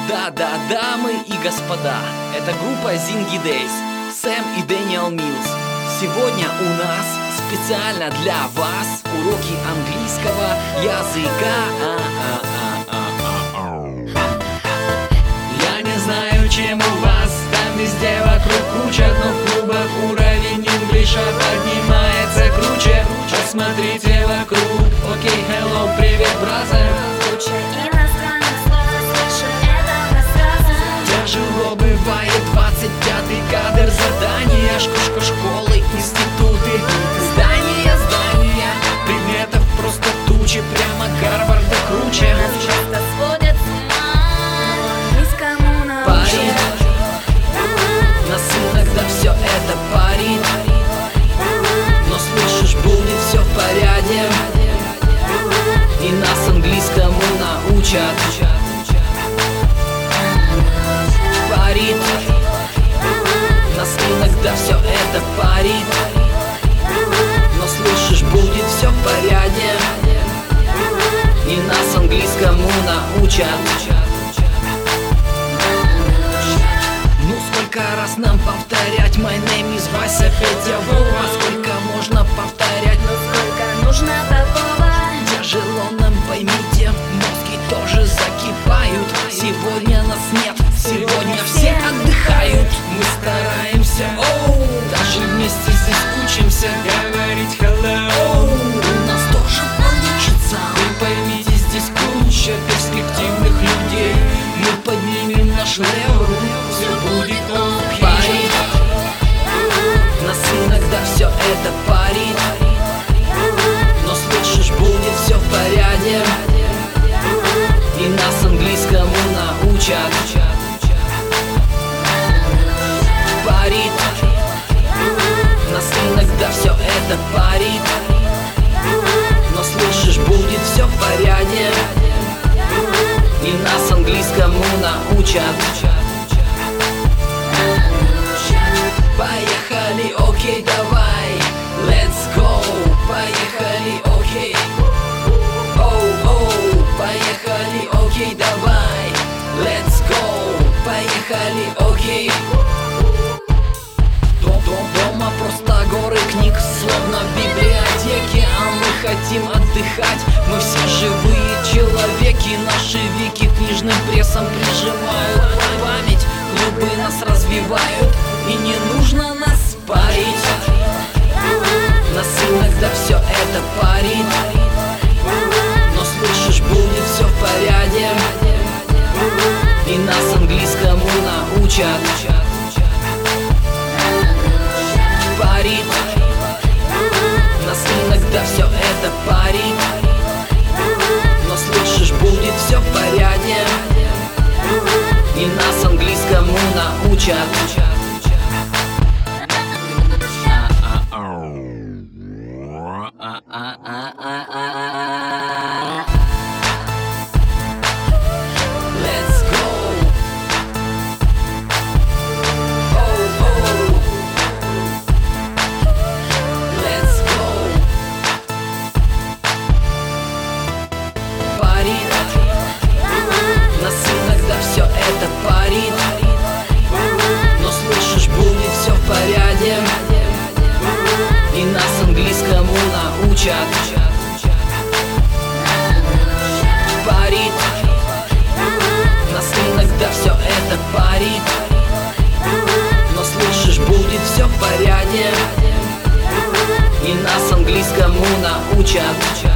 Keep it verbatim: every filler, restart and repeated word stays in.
Да-да, дамы и господа, это группа Zingy Days, Сэм и Дэниел Милс. Сегодня у нас специально для вас уроки английского языка. Я не знаю, чем у вас там везде вокруг куча, но в клубах уровень инглиша поднимается круче. Посмотрите вокруг, окей, hello, привет, бразер. Куча иностранных слов, слышу это мы сразу. Тяжело бывает двадцать пятый кадр задания. Шкушка, школы, институты, здания, здания. Предметов просто тучи, прямо Гарварда круче. Нас часто сводят с ума, низкому научат. Нас иногда все это парит, но слышишь, будет все в порядке, и нас английскому научат. Парит, нас иногда все это парит, но слышишь, будет все в порядке, и нас английскому научат. Ну сколько раз нам повторять my name is Вася, Петя, Вова? Сколько можно повторять? Ну сколько нужно такого? Тяжело нам, поймите, мозги тоже закипают. Сегодня нас нет, сегодня все отдыхают. Мы стараемся, оу, даже вместе здесь учимся говорить hello. Оу, у нас тоже получится. Вы поймите, здесь куча перспективных людей. Мы поднимем наш левел, все будет окей. Парит, нас иногда все это парит, но слышишь, будет все в порядке, и нас английскому научат. Парит, нас иногда все это парит, но слышишь, будет все в порядке, и нас английскому научат. Поехали, окей, давай, let's go. Поехали, окей, оу-оу. Поехали, окей, давай, let's go. Поехали, окей. Дом, дом, дома просто горы книг, словно в библиотеке, а мы хотим отдыхать. Мы все живые человеки, наши веки книжным прессом прижимают память. Клубы нас развивают, и не нужно нас парить. Нас иногда все это парит, но слышишь, будет все в порядке, и нас английскому научат. Парит, нас иногда все это парит, но слышишь, будет все в порядке, и нас английскому научат. Let's go. Oh, oh. Let's go. Парит, нас иногда все это парит, но слышишь, будет все в порядке, и нас английскому научат. Парит, нас иногда все это парит, но слышишь, будет все в порядке, и нас английскому научат.